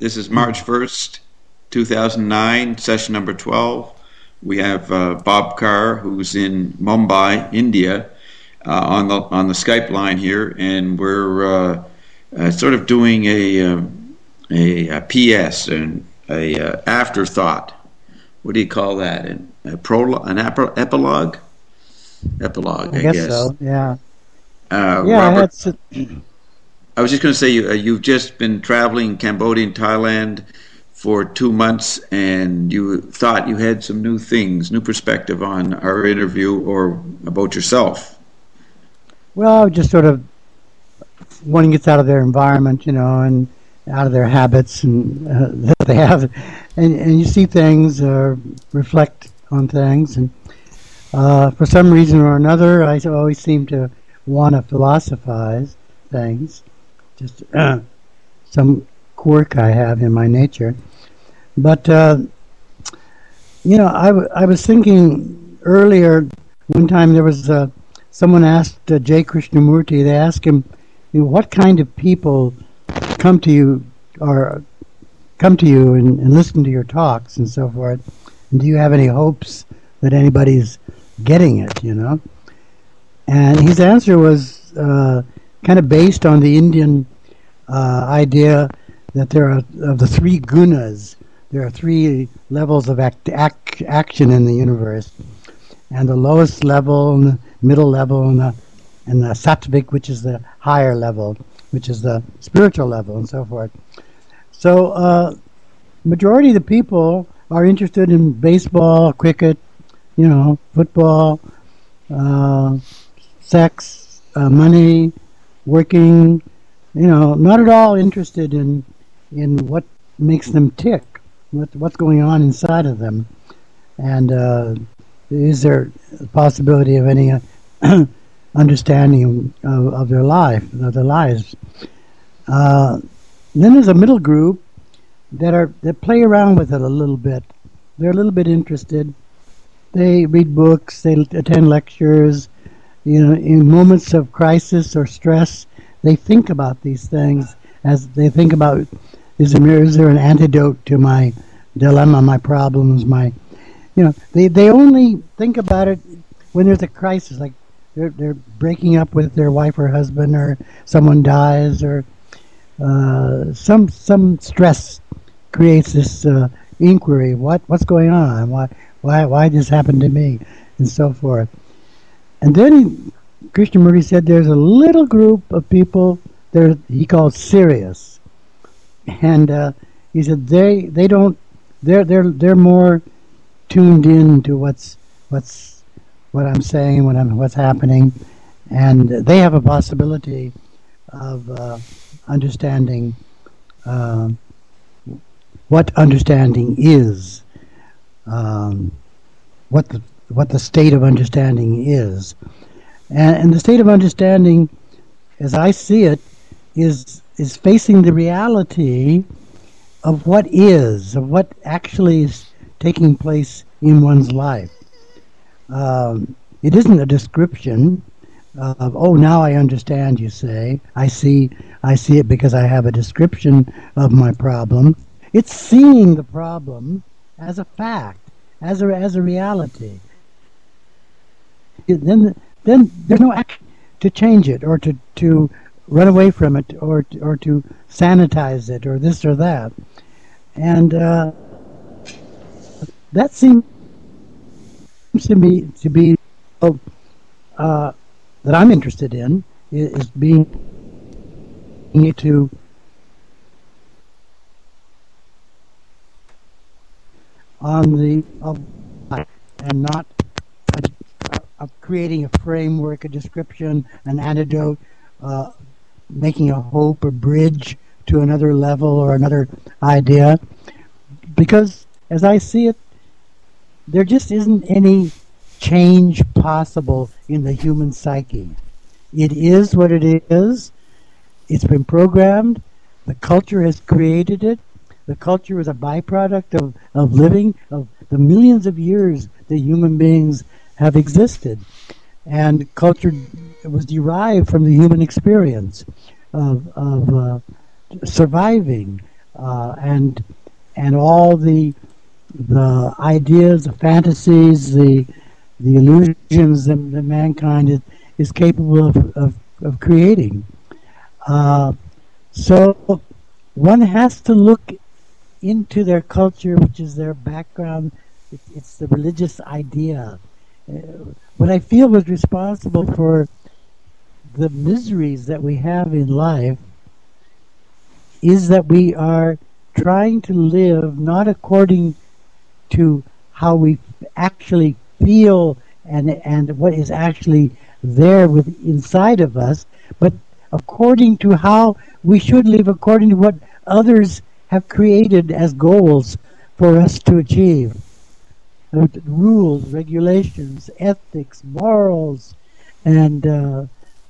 This is March 1st, 2009, session number 12. We have Bob Carr, who's in Mumbai, India, on the Skype line here, and we're sort of doing a PS, an afterthought. What do you call that? An epilogue? Epilogue, I guess. So. Yeah. Robert, I was just going to say you've just been traveling Cambodia and Thailand for 2 months, and you thought you had some new perspective on our interview or about yourself. Well, just sort of one gets out of their environment, and out of their habits and that they have, and you see things, reflect on things, and for some reason or another, I always seem to want to philosophize things. Just some quirk I have in my nature. But, I was thinking earlier, one time there was someone asked J. Krishnamurti, they asked him, what kind of people come to you and listen to your talks and so forth, and do you have any hopes that anybody's getting it, And his answer was kind of based on the Indian idea that there are, of the three gunas, there are three levels of action in the universe, and the lowest level, and the middle level, and the sattvic, which is the higher level, which is the spiritual level, and so forth. So, majority of the people are interested in baseball, cricket, football, sex, money, working, not at all interested in what makes them tick, what's going on inside of them, and is there a possibility of any understanding of their life, of their lives. Then there's a middle group that play around with it a little bit. They're a little bit interested. They read books, they attend lectures, in moments of crisis or stress, they think about these things as they think about, is there an antidote to my dilemma, my problems, they only think about it when there's a crisis, like they're breaking up with their wife or husband, or someone dies, or some stress creates this inquiry. What's going on? Why this happened to me, and so forth. And then Krishnamurti said there's a little group of people there he called serious, and he said they're more tuned in to what I'm saying, what's happening, and they have a possibility of understanding what understanding is, what the state of understanding is, and the state of understanding, as I see it, is facing the reality of what is, of what actually is taking place in one's life. It isn't a description of, now I understand, you say. I see it because I have a description of my problem. It's seeing the problem as a fact, as a reality. Then there's no action to change it, or to run away from it, or to sanitize it, or this or that. And that seems to me to be that I'm interested in, is being to on the and not of creating a framework, a description, an antidote, making a hope, a bridge to another level or another idea. Because as I see it, there just isn't any change possible in the human psyche. It is what it is. It's been programmed. The culture has created it. The culture is a byproduct of living, of the millions of years that human beings have existed. And culture was derived from the human experience of surviving, and all the ideas, the fantasies, the illusions that mankind is capable of creating. So one has to look into their culture, which is their background. It's the religious idea. What I feel was responsible for the miseries that we have in life is that we are trying to live not according to how we actually feel and what is actually there inside of us, but according to how we should live, according to what others have created as goals for us to achieve. Rules, regulations, ethics, morals, and the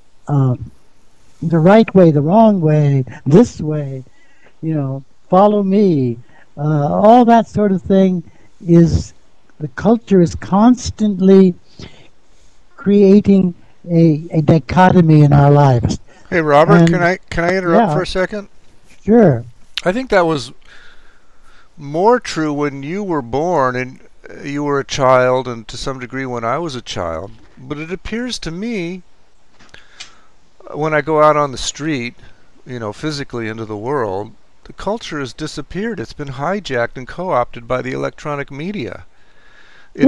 right way, the wrong way, this way, follow me. All that sort of thing the culture is constantly creating a dichotomy in our lives. Hey, Robert, can I interrupt for a second? Sure. I think that was more true when you were born and you were a child, and to some degree when I was a child. But it appears to me, when I go out on the street, physically into the world, the culture has disappeared. It's been hijacked and co-opted by the electronic media. It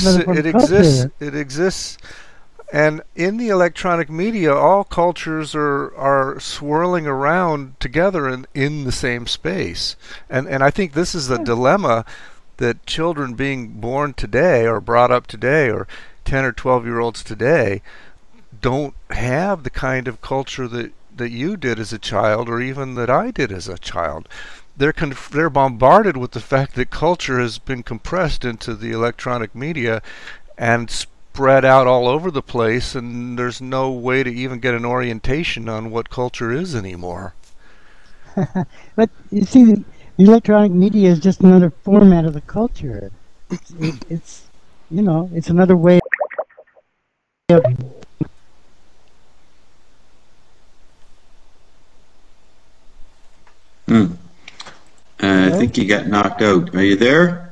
exists. And in the electronic media, all cultures are swirling around together in the same space. And I think this is the dilemma that children being born today or brought up today, or 10 or 12-year-olds today, don't have the kind of culture that you did as a child, or even that I did as a child. They're bombarded with the fact that culture has been compressed into the electronic media and spread out all over the place, and there's no way to even get an orientation on what culture is anymore. But you see, the electronic media is just another format of the culture. It's another way of... I think you got knocked out. Are you there?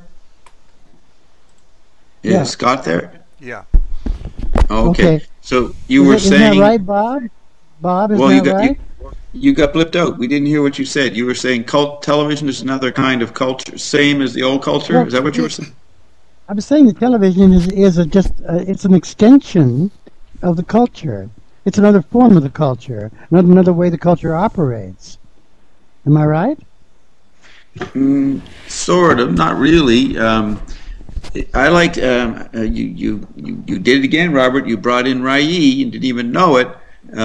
Is Scott there? Yeah. Okay. So you were saying... Isn't that right, Bob? Bob, is that right? You got blipped out. We didn't hear what you said. You were saying television is another kind of culture, same as the old culture? Well, is that what you were saying? I was saying the television is it's an extension of the culture. It's another form of the culture, another way the culture operates. Am I right? Sort of, not really. I liked you did it again, Robert. You brought in Rai and didn't even know it.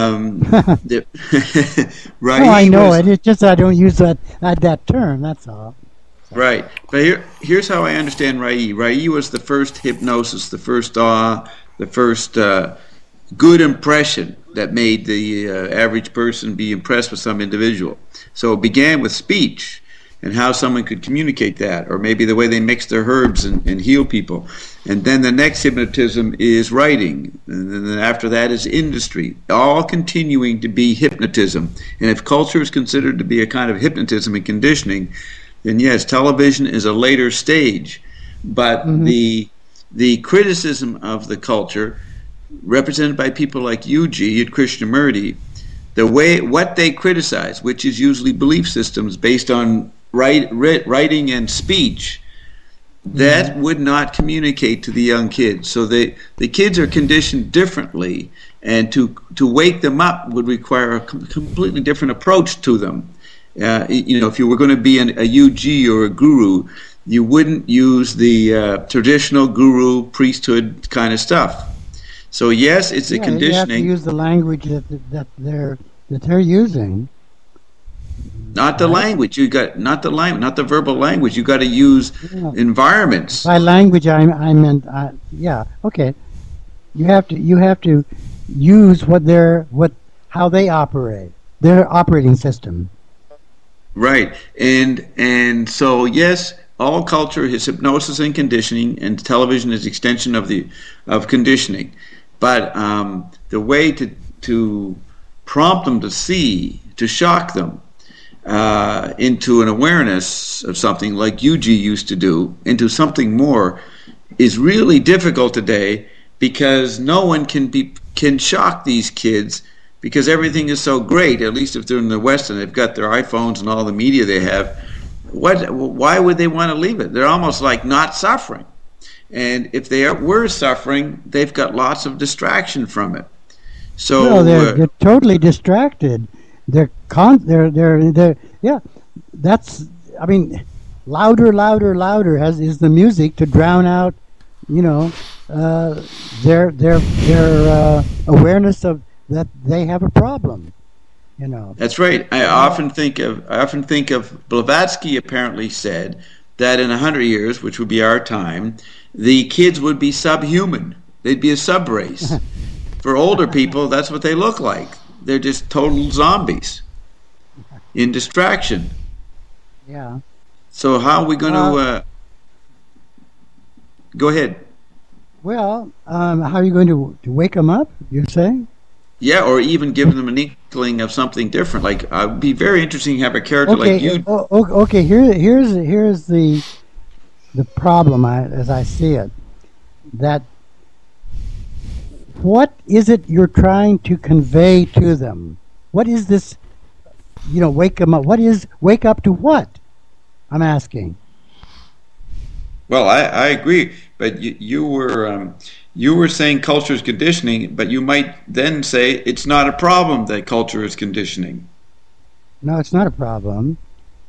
I know it. It's just I don't use that term. That's all. Right. But here's how I understand Rai. Rai was the first hypnosis, the first awe, the first good impression that made the average person be impressed with some individual. So it began with speech and how someone could communicate that, or maybe the way they mix their herbs and heal people. And then the next hypnotism is writing, and then after that is industry, all continuing to be hypnotism. And if culture is considered to be a kind of hypnotism and conditioning, then yes, television is a later stage. But the criticism of the culture, represented by people like you, G, at Krishnamurti, what they criticize, which is usually belief systems based on writing and speech, that would not communicate to the young kids. So the kids are conditioned differently, and to wake them up would require a completely different approach to them. If you were going to be a UG or a guru, you wouldn't use the traditional guru priesthood kind of stuff. So yes, it's a conditioning. You have to use the language that they're using. Not the language. Not the verbal language. You got to use environments. By language, I meant okay. You have to use how they operate, their operating system. Right, and so yes, all culture is hypnosis and conditioning, and television is extension of conditioning. But the way to prompt them to see, to shock them, into an awareness of something like UG used to do, into something more, is really difficult today because no one can shock these kids because everything is so great. At least if they're in the West and they've got their iPhones and all the media they have, why would they want to leave it? They're almost like not suffering. And if they were suffering, they've got lots of distraction from it. So no, they're totally distracted. They're yeah. That's, I mean, louder is the music to drown out, their awareness of that they have a problem. That's right. I often think of Blavatsky apparently said that in 100 years, which would be our time, the kids would be subhuman. They'd be a subrace. For older people, that's what they look like. They're just total zombies in distraction. Yeah. So how are we going to... Go ahead. Well, how are you going to wake them up, you're saying? Yeah, or even give them an inkling of something different. Like, it would be very interesting to have a character like you. Okay, here's the problem as I see it. That what is it you're trying to convey to them? What is this, wake them up? What is wake up to what? I'm asking. Well, I agree, but you were saying culture is conditioning, but you might then say it's not a problem that culture is conditioning. No, it's not a problem.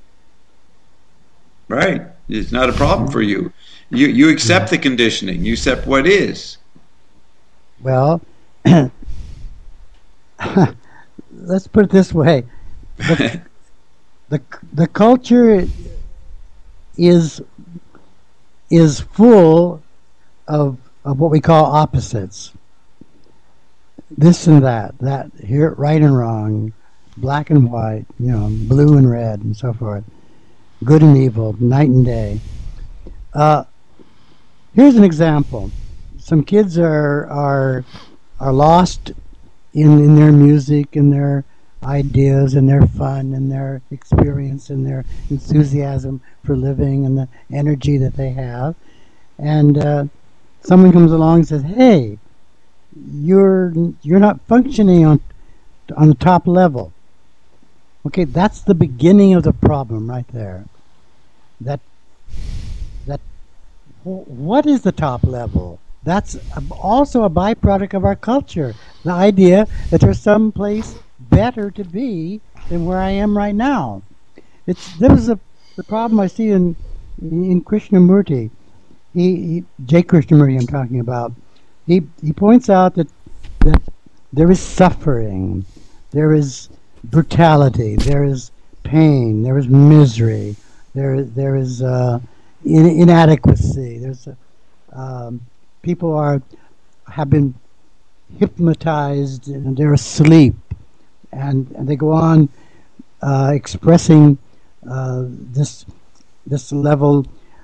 Right. It's not a problem for you. You accept the conditioning. You accept what is. Well, let's put it this way. The culture is full of what we call opposites. This and that here, right and wrong, black and white, blue and red, and so forth. Good and evil, night and day. Here's an example. Some kids are lost in their music and their ideas and their fun and their experience and their enthusiasm for living and the energy that they have. And someone comes along and says, "Hey, you're not functioning on the top level." Okay, that's the beginning of the problem right there. That what is the top level? That's also a byproduct of our culture. The idea that there's some place better to be than where I am right now. This is the problem I see in Krishnamurti. J. Krishnamurti I'm talking about. He points out that there is suffering, there is brutality, there is pain, there is misery, there is inadequacy. There's people have been hypnotized and they're asleep, and they go on expressing this level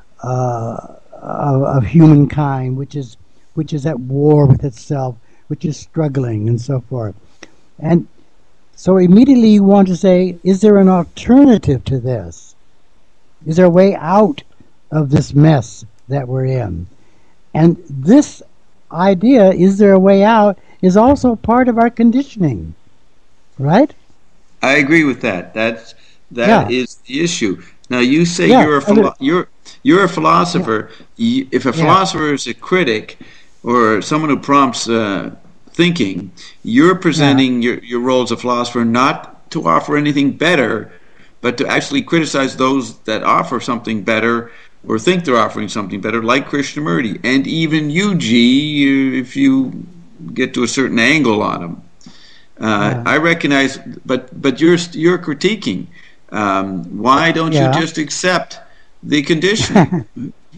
of humankind, which is at war with itself, which is struggling, and so forth. And so immediately you want to say, is there an alternative to this? Is there a way out of this mess that we're in? And this idea, is there a way out, is also part of our conditioning, right? I agree with that. That is the issue. Now you say you're a philosopher. Yeah. If a philosopher is a critic or someone who prompts thinking, you're presenting your role as a philosopher not to offer anything better, but to actually criticize those that offer something better or think they're offering something better, like Krishnamurti, and even you, G, if you get to a certain angle on them. I recognize, but you're critiquing. Why don't you just accept the conditioning?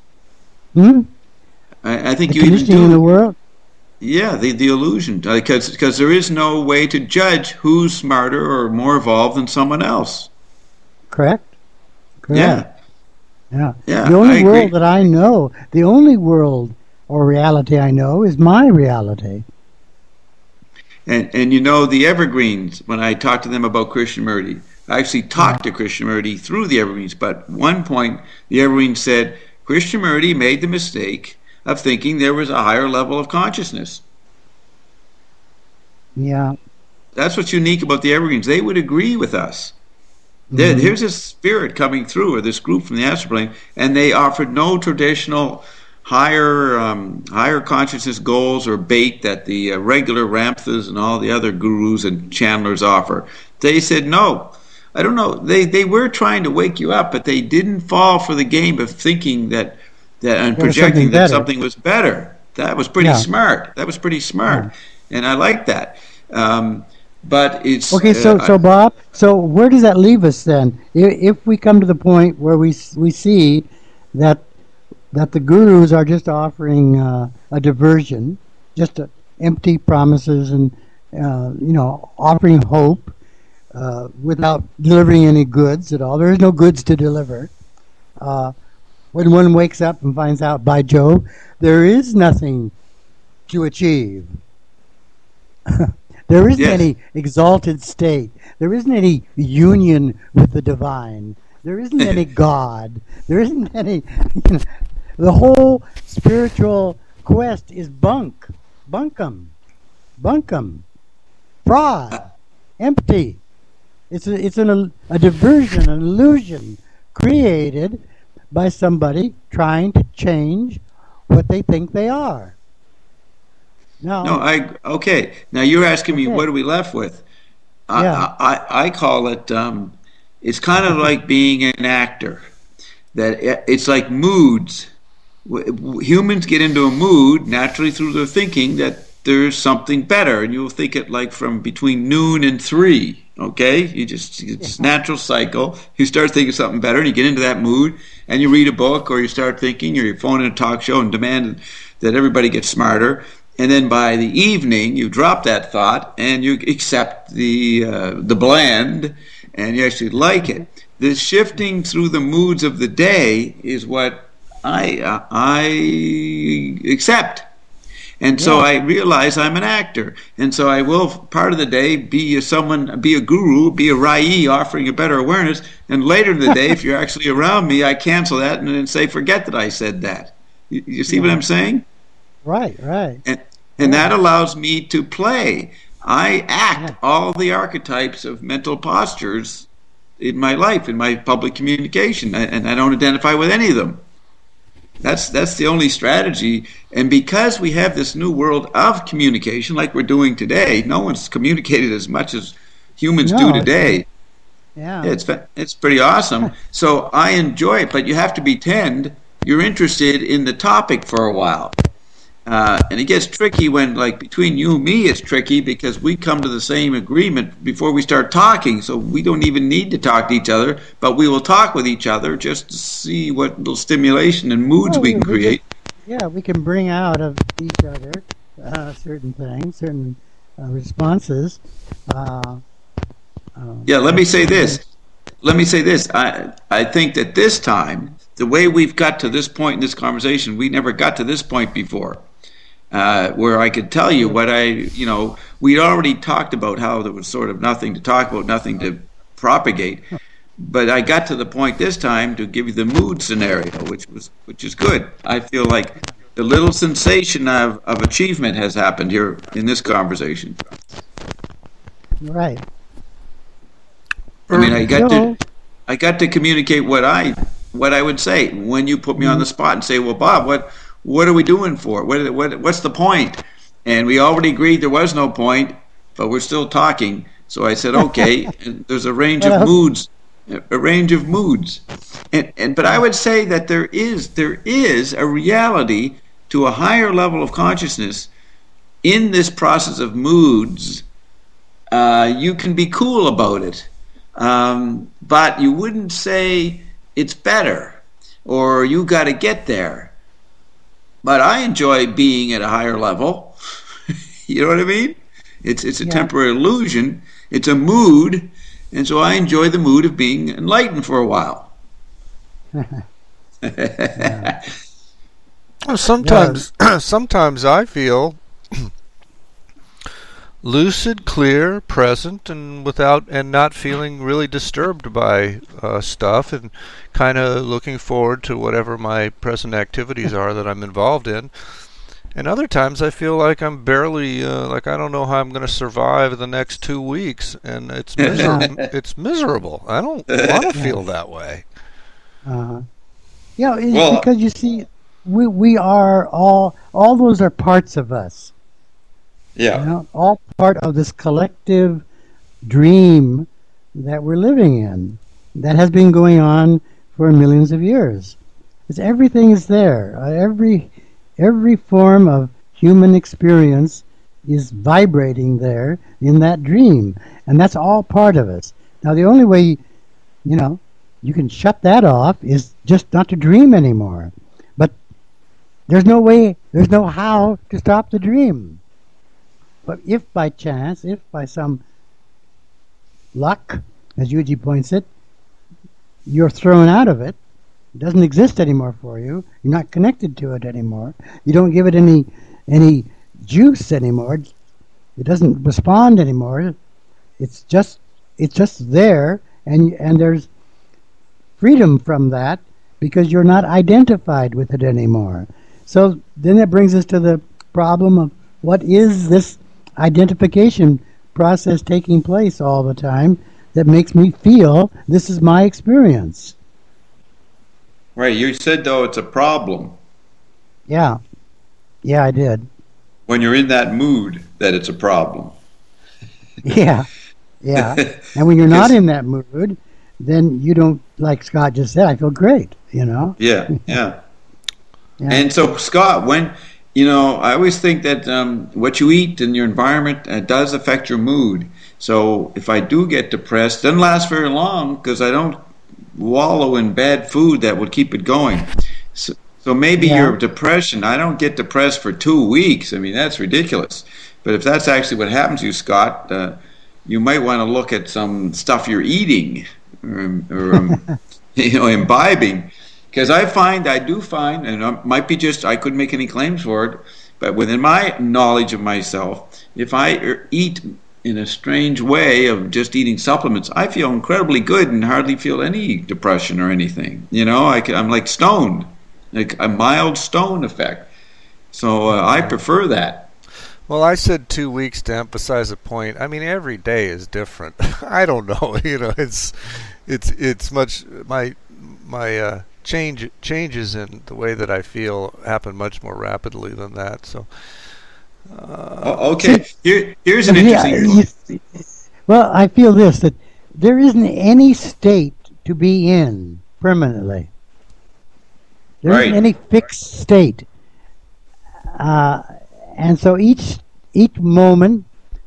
I think the you even do in the world. Yeah, the illusion, because there is no way to judge who's smarter or more evolved than someone else. Correct. Yeah. The only world that I know, the only world or reality I know is my reality. And the evergreens, when I talk to them about Krishnamurti, actually talked to Krishnamurti through the Evergreens. But at one point, the Evergreens said Krishnamurti made the mistake of thinking there was a higher level of consciousness. Yeah. That's what's unique about the Evergreens. They would agree with us. Here's this spirit coming through, or this group from the astral plane, and they offered no traditional higher consciousness goals or bait that the regular Ramthas and all the other gurus and channelers offer. They said no. I don't know. They were trying to wake you up, but they didn't fall for the game of thinking that and projecting that something was better. That was pretty smart. That was pretty smart, and I like that. But it's okay. So Bob, so where does that leave us then? If we come to the point where we see that the gurus are just offering a diversion, just empty promises and offering hope without delivering any goods at all. There is no goods to deliver. When one wakes up and finds out, by Jove, there is nothing to achieve. There isn't any exalted state. There isn't any union with the divine. There isn't any God. There isn't any... the whole spiritual quest is bunkum, fraud, empty. It's a diversion, an illusion created by somebody trying to change what they think they are. Okay. Now you're asking me what are we left with? I call it. It's kind of like being an actor. That it's like moods. Humans get into a mood naturally through their thinking that there's something better, and you'll think it like from between noon and 3. Okay, it's natural cycle. You start thinking something better, and you get into that mood, and you read a book, or you start thinking, or you phone in a talk show and demand that everybody gets smarter. And then by the evening, you drop that thought and you accept the bland, and you actually like it. The shifting through the moods of the day is what I accept. And so I realize I'm an actor, and so I will part of the day be a guru, be a Rai offering a better awareness, and later in the day, if you're actually around me, I cancel that and then say, forget that I said that. You see what I'm saying? Right. And that allows me to play. I act all the archetypes of mental postures in my life, in my public communication, and I don't identify with any of them. That's the only strategy. And because we have this new world of communication, like we're doing today, no one's communicated as much as humans do today. It's pretty awesome. So I enjoy it, but you have to pretend you're interested in the topic for a while. And it gets tricky when, like, between you and me, it's tricky because we come to the same agreement before we start talking. So we don't even need to talk to each other, but we will talk with each other just to see what little stimulation and moods we can create. We can bring out of each other certain things, certain responses. Let me say this. I think that this time, the way we've got to this point in this conversation, we never got to this point before. Where I could tell you what we'd already talked about how there was sort of nothing to talk about, nothing to propagate. But I got to the point this time to give you the mood scenario, which is good. I feel like the little sensation of achievement has happened here in this conversation. Right. I mean, I got to communicate what I would say when you put me on the spot and say, well, Bob, what are we doing for? What's the point? And we already agreed there was no point, but we're still talking. So I said, okay. And there's a range of moods, but I would say that there is a reality to a higher level of consciousness in this process of moods. You can be cool about it, but you wouldn't say it's better or you got to get there. But I enjoy being at a higher level. You know what I mean? It's a temporary illusion. It's a mood, and so I enjoy the mood of being enlightened for a while. Sometimes I feel lucid, clear, present, and not feeling really disturbed by stuff, and kind of looking forward to whatever my present activities are that I'm involved in. And other times I feel like I'm barely like I don't know how I'm going to survive the next 2 weeks, and it's miserable. It's miserable. I don't want to feel that way. Yeah, it's because you see, we are all those are parts of us. Yeah. You know, all part of this collective dream that we're living in that has been going on for millions of years. It's, everything is there. Every form of human experience is vibrating there in that dream, and that's all part of us. Now, the only way, you can shut that off is just not to dream anymore. But there's no way, there's no how to stop the dream. But if by chance, if by some luck, as Yuji points it, you're thrown out of it, it doesn't exist anymore for you, you're not connected to it anymore, you don't give it any juice anymore, it doesn't respond anymore, it's just there, and there's freedom from that because you're not identified with it anymore. So then that brings us to the problem of what is this identification process taking place all the time that makes me feel this is my experience. Right. You said, though, it's a problem. Yeah. Yeah, I did. When you're in that mood, that it's a problem. Yeah. Yeah. And when you're not in that mood, then you don't, like Scott just said, I feel great, Yeah, yeah. And so, Scott, when... I always think that what you eat and your environment does affect your mood. So if I do get depressed, it doesn't last very long because I don't wallow in bad food that would keep it going. So maybe your depression, I don't get depressed for 2 weeks. I mean, that's ridiculous. But if that's actually what happens to you, Scott, you might want to look at some stuff you're eating or imbibing. Because I do find, and it might be just, I couldn't make any claims for it, but within my knowledge of myself, if I eat in a strange way of just eating supplements, I feel incredibly good and hardly feel any depression or anything. I'm like stoned, like a mild stone effect. So I prefer that. Well, I said 2 weeks to emphasize a point. I mean, every day is different. I don't know. It's much my changes in the way that I feel happen much more rapidly than that. So, okay. Here's an interesting. Well, I feel this, that there isn't any state to be in permanently. There isn't any fixed state, and so each moment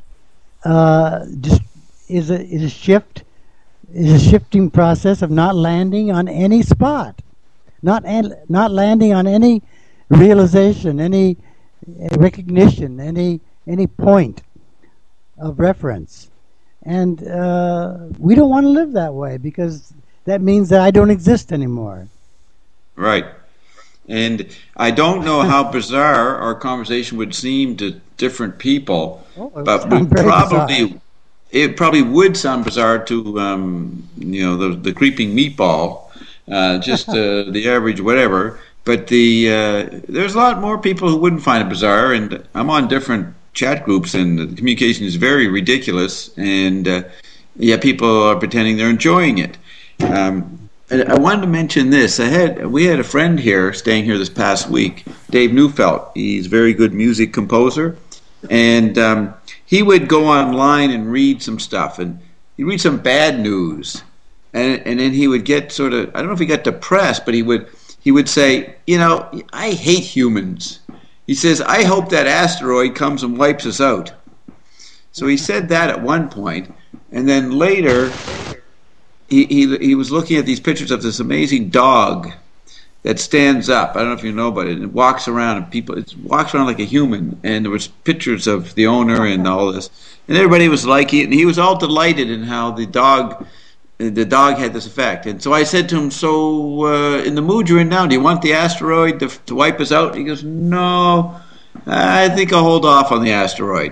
just is a shift. Is a shifting process of not landing on any spot. Not landing on any realization, any recognition, any point of reference. And we don't want to live that way because that means that I don't exist anymore. Right. And I don't know how bizarre our conversation would seem to different people, but it probably would sound bizarre to the creeping meatball. Just the average whatever, but there's a lot more people who wouldn't find it bizarre, and I'm on different chat groups, and the communication is very ridiculous, and people are pretending they're enjoying it. And I wanted to mention this. We had a friend here staying here this past week, Dave Neufeld. He's a very good music composer, and he would go online and read some stuff, and he'd read some bad news. And then he would get sort of, I don't know if he got depressed, but he would say, I hate humans. He says, I hope that asteroid comes and wipes us out. So he said that at one point, and then later he was looking at these pictures of this amazing dog that stands up. I don't know if you know about it. It walks around, and it walks around like a human, and there was pictures of the owner and all this, and everybody was liking it, and he was all delighted in how the dog had this effect. And so I said to him, so in the mood you're in now, do you want the asteroid to wipe us out? He goes, no, I think I'll hold off on the asteroid.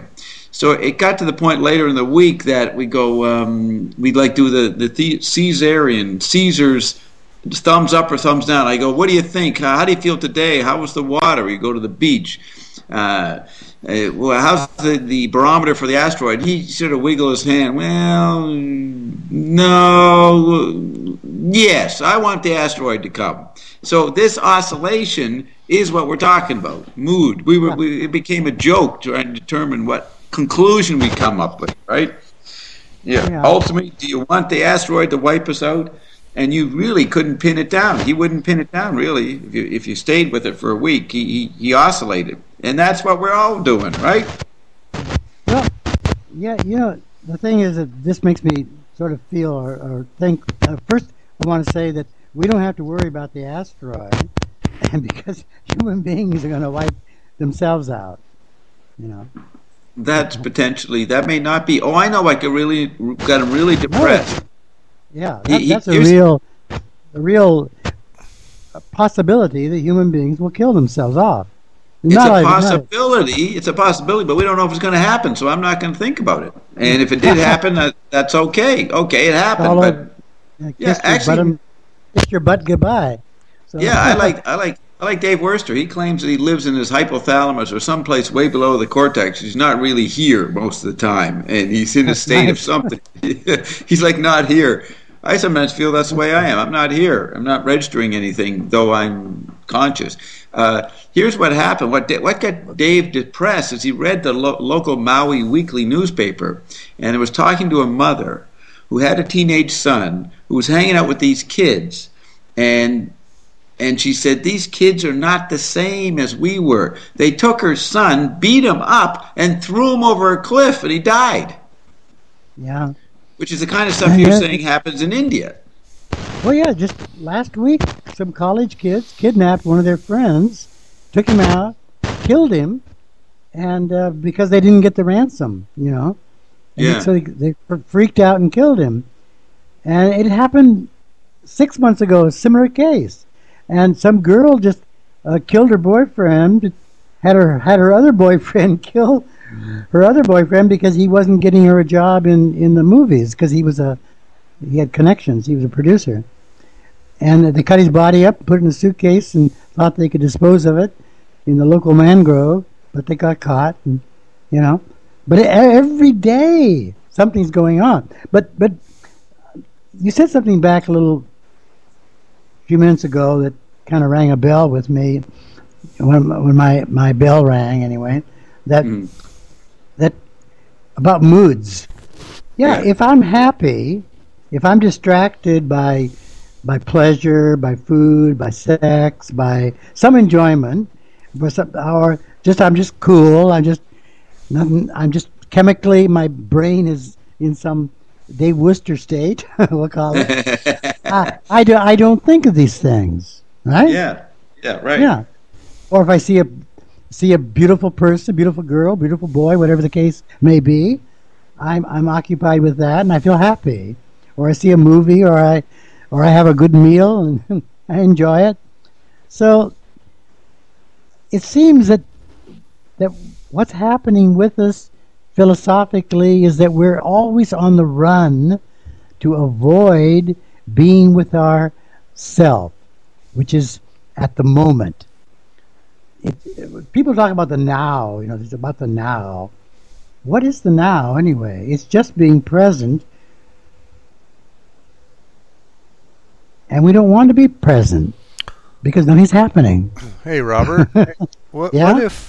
So it got to the point later in the week that we go, we'd like do the Caesarian, Caesar's thumbs up or thumbs down. I go, what do you think? How do you feel today? How was the water? We go to the beach. Well, how's the barometer for the asteroid? He sort of wiggled his hand. Well, no, yes, I want the asteroid to come. So this oscillation is what we're talking about. Mood. It became a joke trying to determine what conclusion we come up with, right? Yeah. Ultimately, do you want the asteroid to wipe us out? And you really couldn't pin it down. He wouldn't pin it down, really. If you stayed with it for a week, he oscillated. And that's what we're all doing, right? Well, yeah, the thing is that this makes me sort of feel or think. First, I want to say that we don't have to worry about the asteroid, and because human beings are going to wipe themselves out, That's potentially, that may not be. Oh, I know, got him really depressed. Yeah, that's a real possibility that human beings will kill themselves off. It's a possibility, but we don't know if it's going to happen, so I'm not going to think about it. And if it did happen, that's okay. Okay, it happened, kiss your butt goodbye. So. Yeah, I like Dave Worster. He claims that he lives in his hypothalamus or someplace way below the cortex. He's not really here most of the time, and he's in a state of something. He's like not here. I sometimes feel that's the way I am. I'm not here. I'm not registering anything, though I'm conscious. Here's what happened. What got Dave depressed is he read the local Maui weekly newspaper, and it was talking to a mother who had a teenage son who was hanging out with these kids, and she said, these kids are not the same as we were. They took her son, beat him up, and threw him over a cliff, and he died. Yeah. Which is the kind of stuff you're saying happens in India. Well, yeah, just last week, some college kids kidnapped one of their friends, took him out, killed him, and because they didn't get the ransom, And so they freaked out and killed him. And it happened 6 months ago, a similar case. And some girl just killed her boyfriend, had her other boyfriend kill her other boyfriend because he wasn't getting her a job in the movies because he had connections. He was a producer. And they cut his body up, put it in a suitcase, and thought they could dispose of it in the local mangrove, but they got caught. And, But every day something's going on. But you said something back a few minutes ago that kind of rang a bell with me when my bell rang anyway. That about moods. Yeah, if I'm happy, if I'm distracted by pleasure, by food, by sex, by some enjoyment, or just I'm just cool. I'm just chemically, my brain is in some Dave Worcester state. We'll call it. I don't think of these things, right? Yeah, right. Yeah, or if I see a beautiful person, beautiful girl, beautiful boy, whatever the case may be, I'm occupied with that, and I feel happy. Or I see a movie, or I have a good meal, and I enjoy it. So it seems that what's happening with us philosophically is that we're always on the run to avoid being with our self, which is at the moment. People talk about the now, it's about the now. What is the now anyway? It's just being present, and we don't want to be present because nothing's happening. Hey, Robert. What if,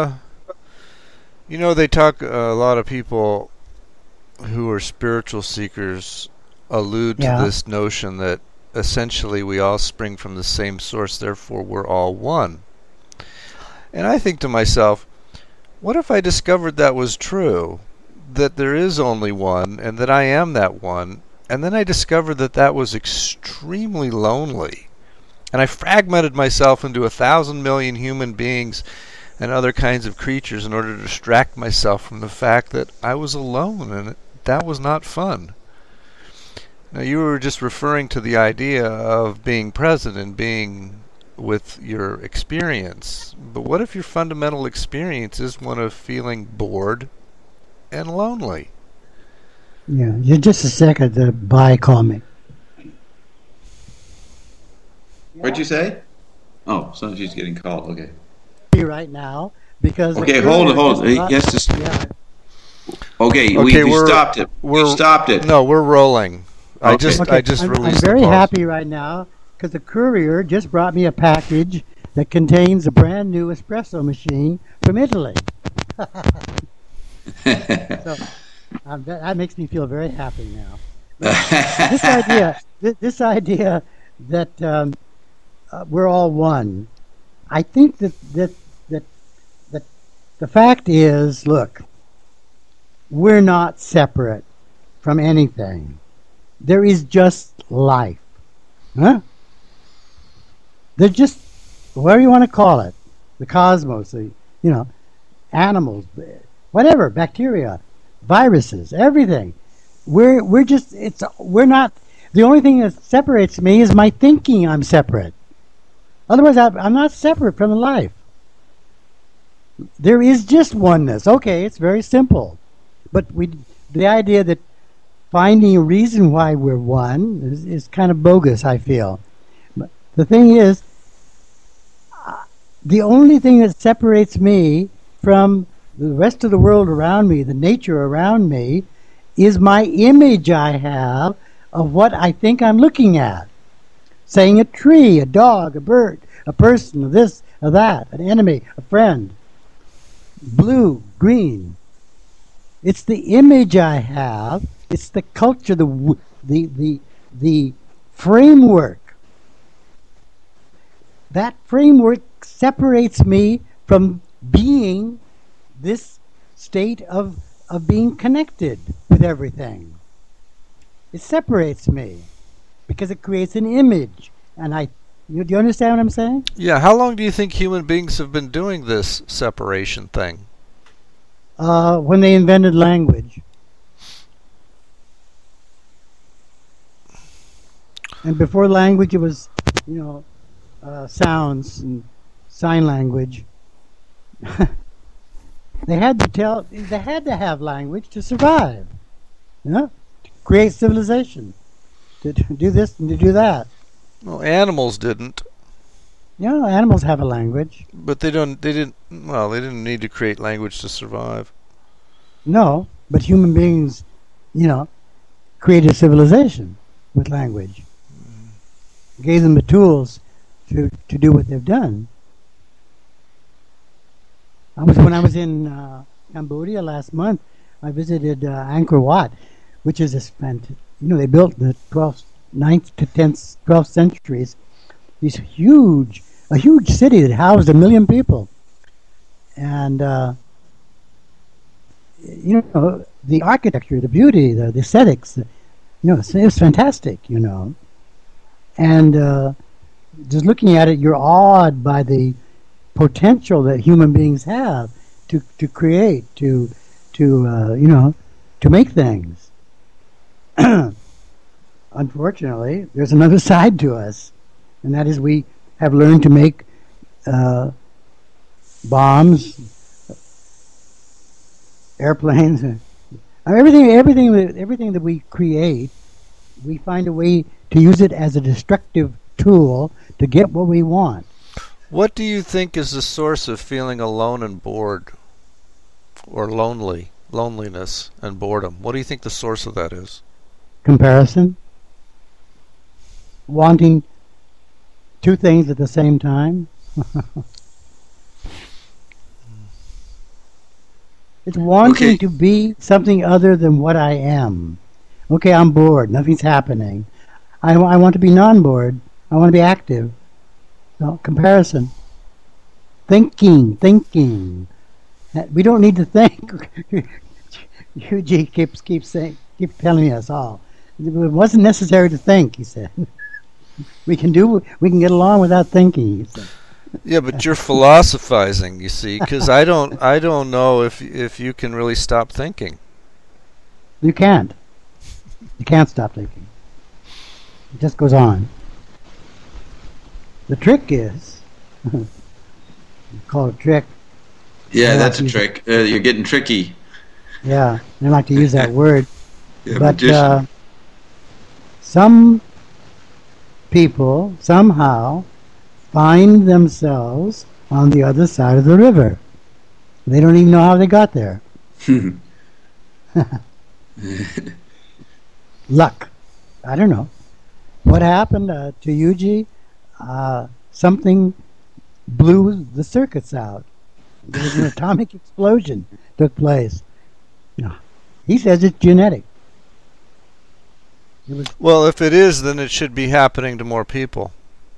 they talk, a lot of people who are spiritual seekers allude to this notion that essentially we all spring from the same source, therefore we're all one. And I think to myself, what if I discovered that was true, that there is only one, and that I am that one, and then I discovered that was extremely lonely, and I fragmented myself into 1,000 million human beings and other kinds of creatures in order to distract myself from the fact that I was alone, and that was not fun. Now, you were just referring to the idea of being present and being with your experience. But what if your fundamental experience is one of feeling bored, and lonely. Yeah, just a second. The bye call me. What'd you say? Oh, so she's getting called. Okay. Right now because Okay, hold it. Yes. Yeah. Okay, Okay, we stopped it. We stopped it. No, we're rolling. I Okay. just I'm released very the pause. happy right now because the courier just brought me a package that contains a brand new espresso machine from Italy. So that makes me feel very happy now. This idea that we're all one. I think that the fact is, look, we're not separate from anything. There is just life. Huh? They're just, whatever you want to call it, the cosmos, animals, whatever, bacteria, viruses, everything. We're not, the only thing that separates me is my thinking I'm separate. Otherwise, I'm not separate from life. There is just oneness. Okay, it's very simple. But the idea that finding a reason why we're one is kind of bogus, I feel. But the thing is, the only thing that separates me from the rest of the world around me, the nature around me, is my image I have of what I think I'm looking at. Saying a tree, a dog, a bird, a person, a this, a that, an enemy, a friend. Blue, green. It's the image I have. It's the culture, the framework. That framework separates me from being this state of being connected with everything. It separates me because it creates an image. And do you understand what I'm saying? Yeah, how long do you think human beings have been doing this separation thing? When they invented language. And before language, it was, sounds and sign language. They had to have language to survive. To create civilization. To do this and to do that. Well, animals didn't. Animals have a language. But they didn't need to create language to survive. No, but human beings, created a civilization with language. Gave them the tools to do what they've done. When I was in Cambodia last month, I visited Angkor Wat, which is this fantastic. They built in the 9th to 10th, 12th centuries. A huge city that housed 1 million people, and the architecture, the beauty, the aesthetics, it was fantastic, and just looking at it, you're awed by the potential that human beings have to create, to make things. Unfortunately, there's another side to us, and that is we have learned to make bombs, airplanes, everything that we create. We find a way to use it as a destructive tool to get what we want. What do you think is the source of feeling alone and bored, or loneliness and boredom? What do you think the source of that is? Comparison. Wanting two things at the same time. It's wanting to be something other than what I am. Okay, I'm bored. Nothing's happening. I want to be non-bored. I want to be active. No, comparison. Thinking. We don't need to think. Eugene keeps telling us all. It wasn't necessary to think, he said. We can get along without thinking, he said. Yeah, but you're philosophizing, you see, because I don't know if you can really stop thinking. You can't. You can't stop thinking. It just goes on. The trick is, call it a trick. Yeah, that's a trick. You're getting tricky. Yeah, they like to use that word. Yeah, But magician. some people somehow find themselves on the other side of the river. They don't even know how they got there. Luck. I don't know. What happened to Yuji? Something blew the circuits out. There was an atomic explosion took place. No. He says it's genetic. It was Well, if it is, then it should be happening to more people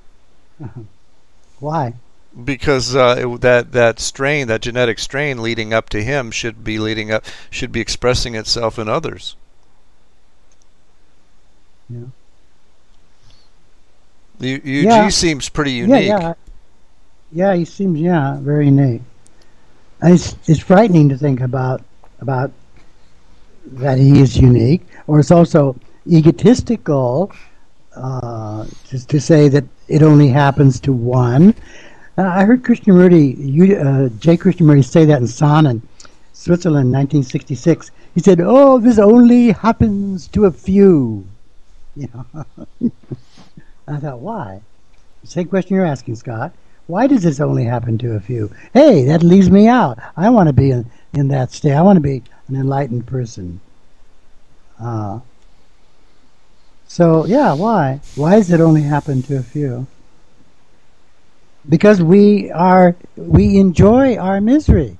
why? because that strain, that genetic strain, leading up to him should be expressing itself in others. Yeah. Yuji Yeah. seems pretty unique. Yeah. He seems very innate. And it's frightening to think about that he is unique, or it's also egotistical just to say that it only happens to one. I heard Krishnamurti, J. Krishnamurti, say that in Saanen, Switzerland, 1966. He said, "Oh, this only happens to a few." You know. I thought, why? Same question you're asking, Scott. Why does this only happen to a few? Hey, that leaves me out. I want to be in that state. I want to be an enlightened person. So, yeah, why? Why does it only happen to a few? Because we enjoy our misery.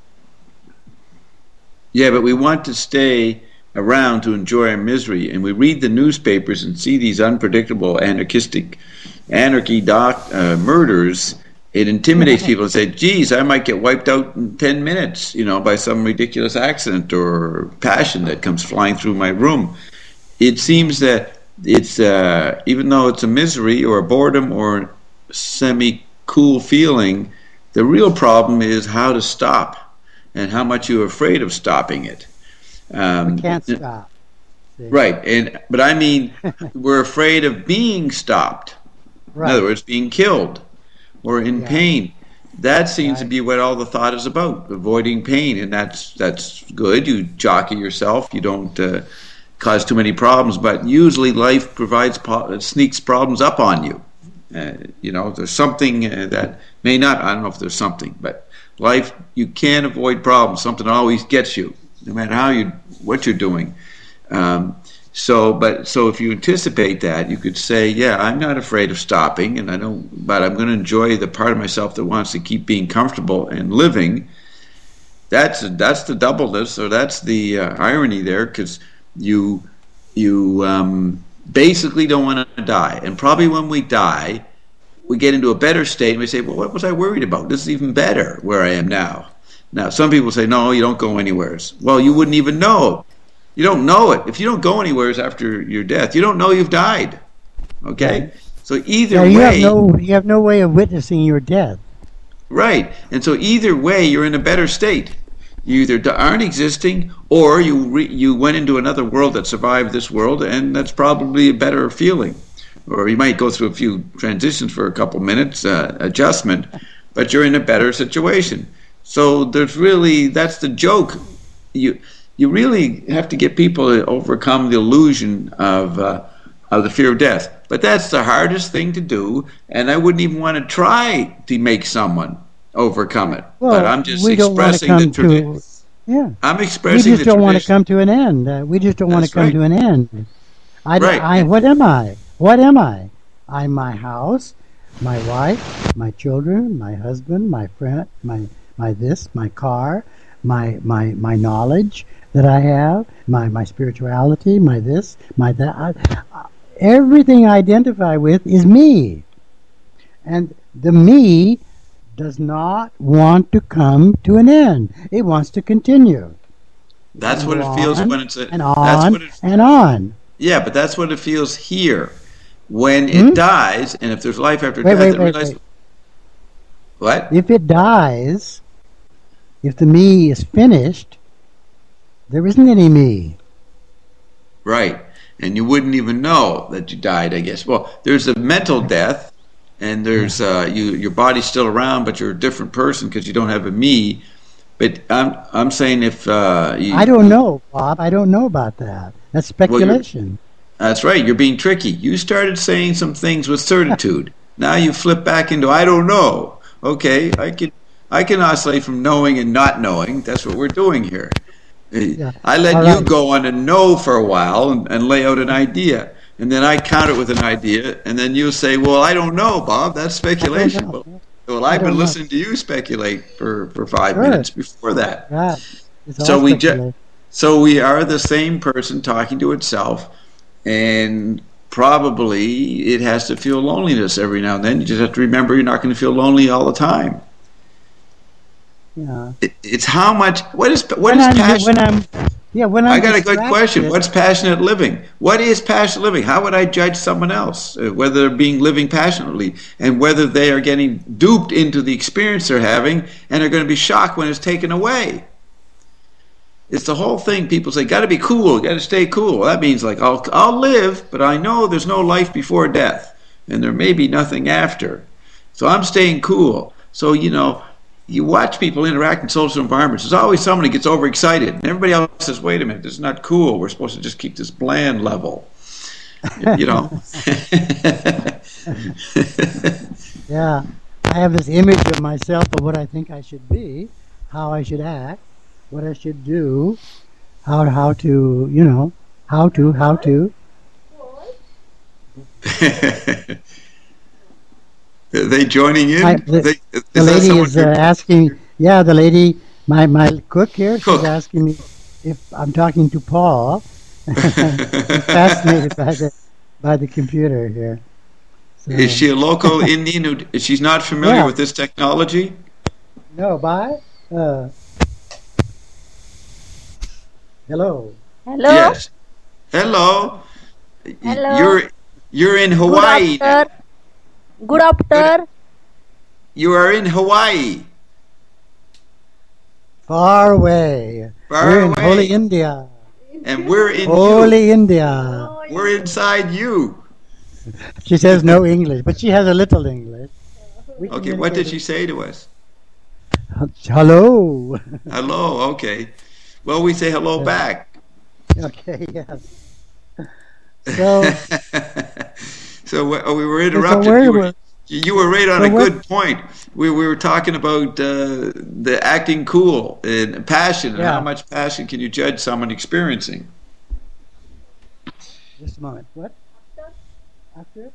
Yeah, but we want to stay around to enjoy our misery, and we read the newspapers and see these unpredictable anarchy murders. It intimidates people and say, geez, I might get wiped out in 10 minutes, by some ridiculous accident or passion that comes flying through my room. It seems that it's even though it's a misery or a boredom or semi-cool feeling, the real problem is how to stop and how much you're afraid of stopping it. We can't stop. See? Right, but I mean, we're afraid of being stopped. Right. In other words, being killed or in pain. That seems to be what all the thought is about, avoiding pain, and that's good. You jockey yourself. You don't cause too many problems, but usually life sneaks problems up on you. There's something that may not. I don't know if there's something, but life, you can't avoid problems. Something always gets you, no matter what you're doing. So if you anticipate that, you could say, yeah, I'm not afraid of stopping, but I'm going to enjoy the part of myself that wants to keep being comfortable and living. That's the doubleness, or that's the irony there, because you basically don't want to die, and probably when we die, we get into a better state, and we say, well, what was I worried about? This is even better where I am now. Now, some people say, no, you don't go anywhere. Well, you wouldn't even know. You don't know it. If you don't go anywhere after your death, you don't know you've died. Okay? Right. So either way... You have no way of witnessing your death. Right. And so either way, you're in a better state. You either aren't existing, or you went into another world that survived this world, and that's probably a better feeling. Or you might go through a few transitions for a couple minutes, adjustment, but you're in a better situation. So that's the joke. You really have to get people to overcome the illusion of the fear of death. But that's the hardest thing to do, and I wouldn't even want to try to make someone overcome it. Well, but I'm just expressing the tradition. Yeah. I'm expressing the tradition. We just don't want to come to an end. We just don't want to come to an end. What am I? What am I? I'm my house, my wife, my children, my husband, my friend, my this, my car, my knowledge that I have, my spirituality, my this, my that. Everything I identify with is me. And the me does not want to come to an end. It wants to continue. That's what it feels when it's and on. Yeah, but that's what it feels here. When it dies, and if there's life after death, wait. What? If it dies, if the me is finished, there isn't any me. Right. And you wouldn't even know that you died, I guess. Well, there's a mental death, and there's your body's still around, but you're a different person because you don't have a me. But I'm saying if I don't know, Bob. I don't know about that. That's speculation. That's right. You're being tricky. You started saying some things with certitude. Now you flip back into I don't know. Okay, I can oscillate from knowing and not knowing. That's what we're doing here. Yeah. I let All you right. go on a no for a while and lay out an idea, and then I counter with an idea, and then you say, "Well, I don't know, Bob. That's speculation." I don't know. Well, I I've been don't know. listening to you speculate for 5 Sure. minutes before that. Right. It's all So speculation. so we are the same person talking to itself, and probably it has to feel loneliness every now and then. You just have to remember you're not going to feel lonely all the time. Yeah. It's how much. What is When I'm, passion? when I'm I got a good question. distracted- What's passionate living? What is passionate living? How would I judge someone else whether they're being living passionately and whether they are getting duped into the experience they're having and are going to be shocked when it's taken away? It's the whole thing. People say, "Got to be cool. Got to stay cool." Well, that means like I'll live, but I know there's no life before death, and there may be nothing after. So I'm staying cool. So you watch people interact in social environments. There's always someone who gets overexcited, and everybody else says, "Wait a minute, this is not cool. We're supposed to just keep this bland level." You know. Yeah. I have this image of myself of what I think I should be, how I should act, what I should do, how to. Are they joining in? The Is that lady someone is you're- asking. Yeah, the lady, my cook here, she's Cook. asking me if I'm talking to Paul. I'm fascinated by the computer here. So, Is she a local Indian she's not familiar Yeah. with this technology? No, bye. Hello. Hello. Yes. Hello. Hello. You're in Good Hawaii. after. Good after. You are in Hawaii. Far away. Far We're in away. Holy India. And we're in you. Holy India. We're inside you. She says no English, but she has a little English. We Okay, what did she communicate say to us? Hello. Hello, okay. Well, we say hello back. Okay, yes. So, So we were interrupted. where You were- were, you were right on so a what- good point. We were talking about the acting cool and passion, and Yeah. how much passion can you judge someone experiencing? just a moment. What? After?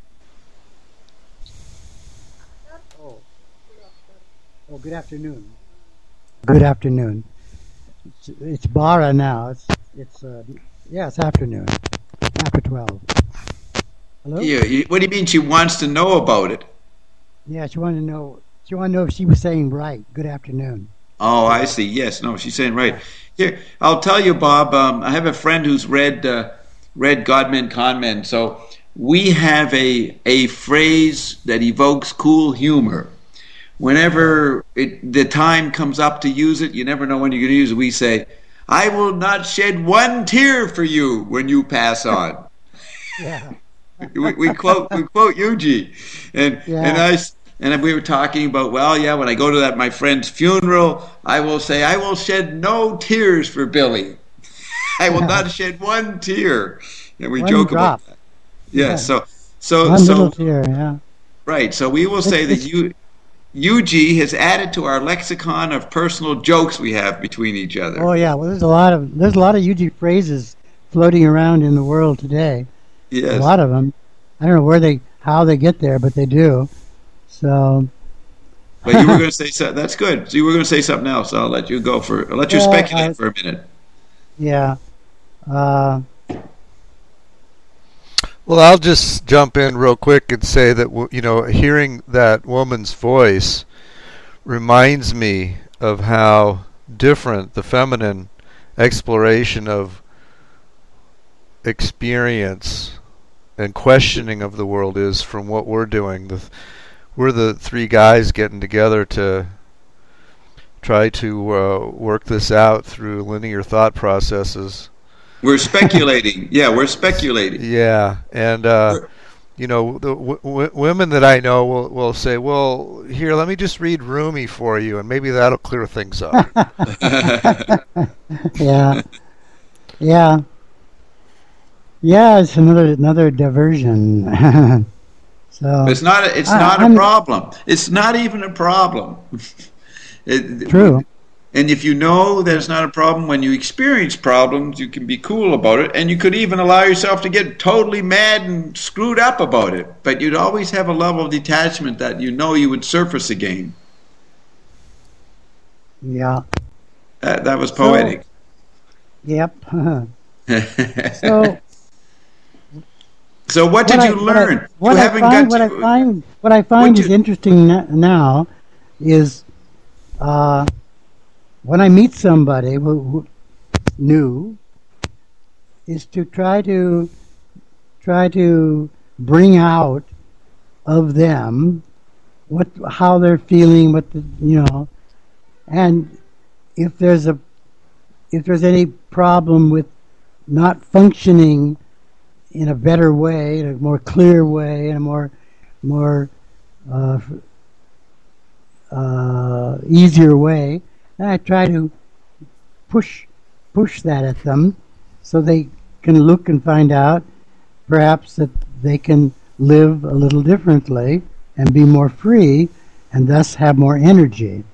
Oh. Oh, good afternoon. Good afternoon. It's Bara now. It's afternoon. After 12. Hello? What do you mean she wants to know about it? Yeah, she wanted to know. She wanted to know if she was saying right. Good afternoon. Oh, I see. Yes, no, she's saying right. Here, I'll tell you, Bob. I have a friend who's read God Men, Con Men. So we have a phrase that evokes cool humor. Whenever the time comes up to use it, you never know when you're going to use it. We say, "I will not shed one tear for you when you pass on." Yeah. we quote Yuji, Yeah. and we were talking about, well, yeah, when I go to my friend's funeral, I will say, "I will shed no tears for Billy. I will not shed one tear," and we One joke drop. about that. Yeah, Yeah. so One little tear, yeah. right. So we will say that Yuji has added to our lexicon of personal jokes we have between each other. Oh yeah, well there's a lot of UG phrases floating around in the world today. Yes. A lot of them. I don't know how they get there, but they do. So But you were going to say something. That's good. So you were going to say something else. I'll let you go I'll let you Well, speculate for a minute. yeah. Well, I'll just jump in real quick and say that hearing that woman's voice reminds me of how different the feminine exploration of experience and questioning of the world is from what we're doing. We're the three guys getting together to try to work this out through linear thought processes. We're speculating. Yeah, we're speculating. Yeah, and the women that I know will say, "Well, here, let me just read Rumi for you, and maybe that'll clear things up." Yeah, yeah, yeah. It's another diversion. So It's not. It's not a problem. It's not even a problem. True. And if you know that it's not a problem, when you experience problems, you can be cool about it, and you could even allow yourself to get totally mad and screwed up about it. But you'd always have a level of detachment that you know you would surface again. Yeah. That was poetic. Yep. So. So what did you learn? What I find is interesting now is when I meet somebody who new, is to try to bring out of them how they're feeling, and if there's any problem with not functioning in a better way, in a more clear way, in a more easier way, and I try to push that at them, so they can look and find out perhaps that they can live a little differently and be more free, and thus have more energy.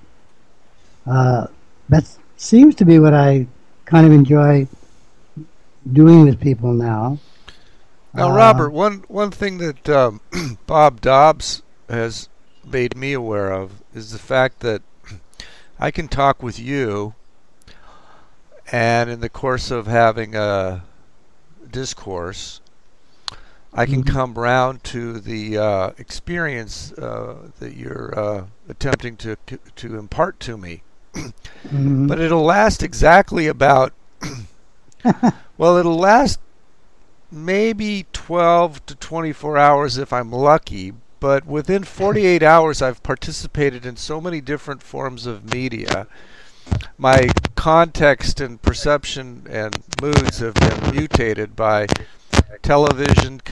That seems to be what I kind of enjoy doing with people now. Now, Robert, one thing that Bob Dobbs has made me aware of is the fact that I can talk with you, and in the course of having a discourse, I can come round to the experience that you're attempting to impart to me. But it'll last exactly about, well, it'll last maybe 12 to 24 hours if I'm lucky, but within 48 hours I've participated in so many different forms of media. My context and perception and moods have been mutated by television,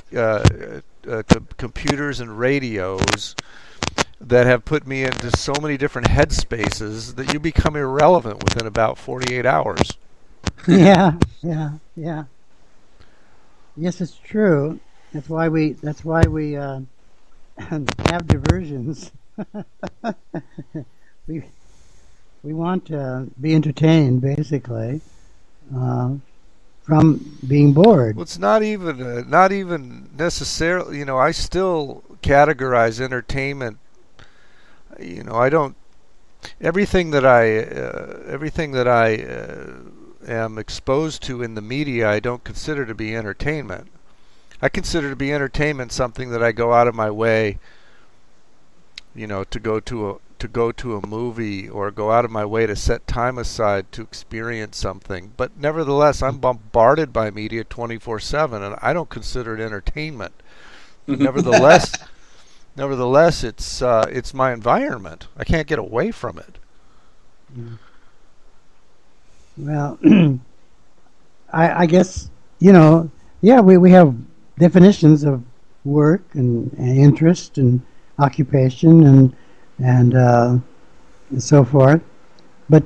computers and radios that have put me into so many different headspaces that you become irrelevant within about 48 hours. Yeah. Yes, it's true. That's why we have diversions. we want to be entertained, basically, from being bored. Well, it's not even necessarily. I still categorize entertainment. I don't. Everything that I am exposed to in the media, I don't consider to be entertainment. I consider to be entertainment something that I go out of my way, to go to a movie, or go out of my way to set time aside to experience something. But nevertheless, I'm bombarded by media 24/7, and I don't consider it entertainment. Nevertheless, it's my environment. I can't get away from it. Well, I guess we have definitions of work and interest and occupation and so forth, but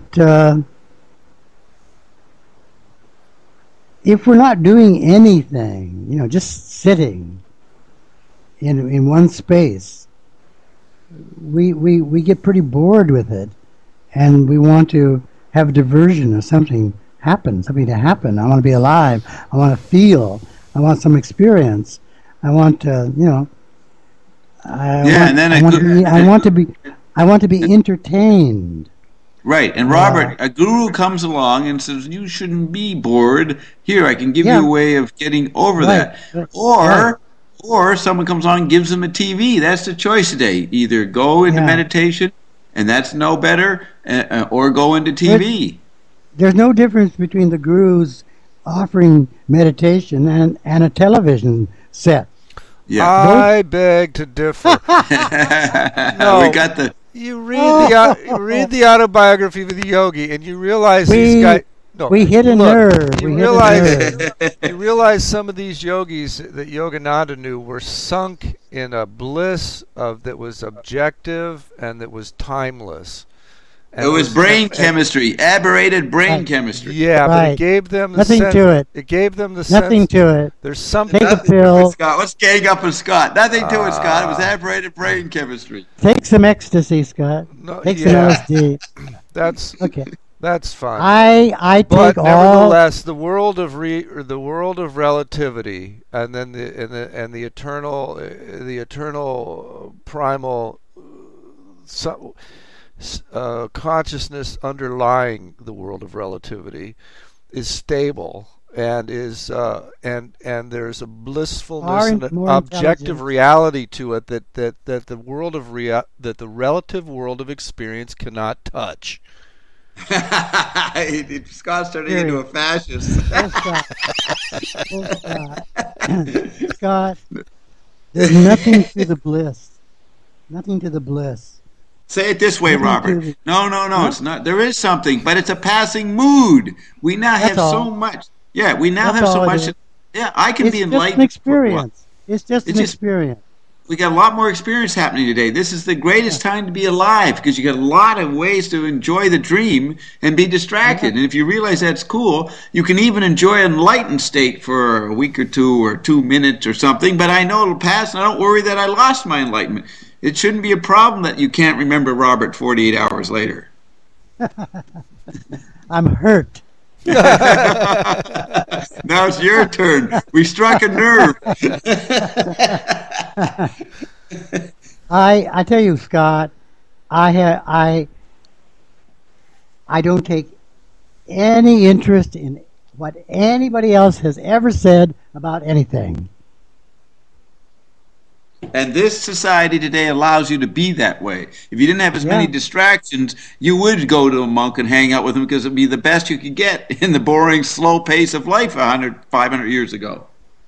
if we're not doing anything, just sitting in one space, we get pretty bored with it, and we want to have diversion or something to happen. I want to be alive. I want to feel. I want some experience. I want to, I want to be entertained. Right, and Robert, a guru comes along and says, you shouldn't be bored. Here, I can give you a way of getting over that. Or someone comes along and gives them a TV. That's the choice today. Either go into meditation, and that's no better, or go into TV. There's no difference between the gurus offering meditation and a television set. Yeah, I beg to differ. No, we got the. You read the autobiography of the yogi, and you realize these guys. No, We hit a look, nerve. You We realize, hit a nerve. you realize some of these yogis that Yogananda knew were sunk in a bliss that was objective and that was timeless. And It was brain and- chemistry, aberrated brain Right. chemistry. Yeah, but it Right. gave them the Nothing sense. to it. It gave them the Nothing sense. to it. There's something. Take a Nothing to it, pill. Scott. Let's gang up with Scott. Nothing to it, Scott. It was aberrated brain chemistry. Take some ecstasy, Scott. No, Take some yeah, LSD. that's Okay. that's fine. I But take all. nevertheless, the world of the world of relativity, and then the eternal primal consciousness underlying the world of relativity is stable and is and there's a blissfulness and an more objective intelligent. reality to it that the world of that the relative world of experience cannot touch. Scott's turning into a fascist. Oh, Scott. Oh, Scott. Scott, there's nothing to the bliss. Nothing to the bliss. Say it this way, Nothing Robert. to- No, Huh? it's not. There is something, but it's a passing mood. We now That's have all. so much. Yeah, we now That's have so all it much. is. Yeah, I can It's be just enlightened. an experience. It's just It's an just- experience. We got a lot more experience happening today. This is the greatest time to be alive because you got a lot of ways to enjoy the dream and be distracted. Yeah. And if you realize that's cool, you can even enjoy an enlightened state for a week or two or 2 minutes or something. But I know it'll pass, and I don't worry that I lost my enlightenment. It shouldn't be a problem that you can't remember Robert 48 hours later. I'm hurt. Now it's your turn. We struck a nerve. I tell you, Scott, I don't take any interest in what anybody else has ever said about anything. And this society today allows you to be that way. If you didn't have as many Yeah. distractions, you would go to a monk and hang out with him because it'd be the best you could get in the boring, slow pace of life 100, 500 years ago.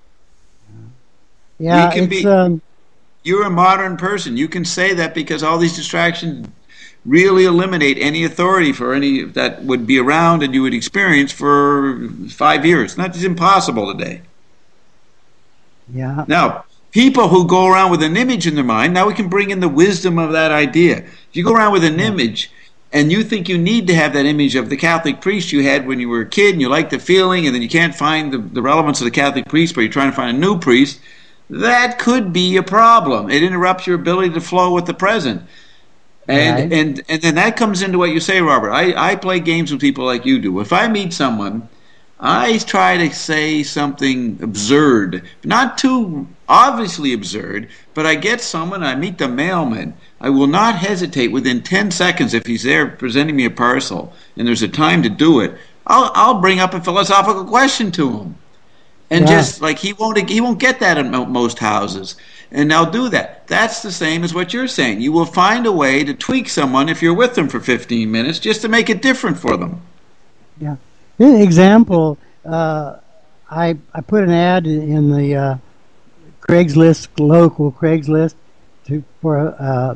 Yeah, can it's be- You're a modern person. You can say that because all these distractions really eliminate any authority for any that would be around and you would experience for 5 years. That's impossible today. yeah. Now, people who go around with an image in their mind, now we can bring in the wisdom of that idea. If you go around with an image and you think you need to have that image of the Catholic priest you had when you were a kid and you like the feeling and then you can't find the relevance of the Catholic priest but you're trying to find a new priest, that could be a problem. It interrupts your ability to flow with the present. And, Right. and then that comes into what you say, Robert. I play games with people like you do. If I meet someone, I try to say something absurd, not too obviously absurd, but I get someone, I meet the mailman. I will not hesitate within 10 seconds if he's there presenting me a parcel and there's a time to do it. I'll bring up a philosophical question to him. And Yeah. just like he won't get that in most houses. And I'll do that. That's the same as what you're saying. You will find a way to tweak someone if you're with them for 15 minutes just to make it different for them. Yeah. Here's an example. I put an ad in the Craigslist, local Craigslist, for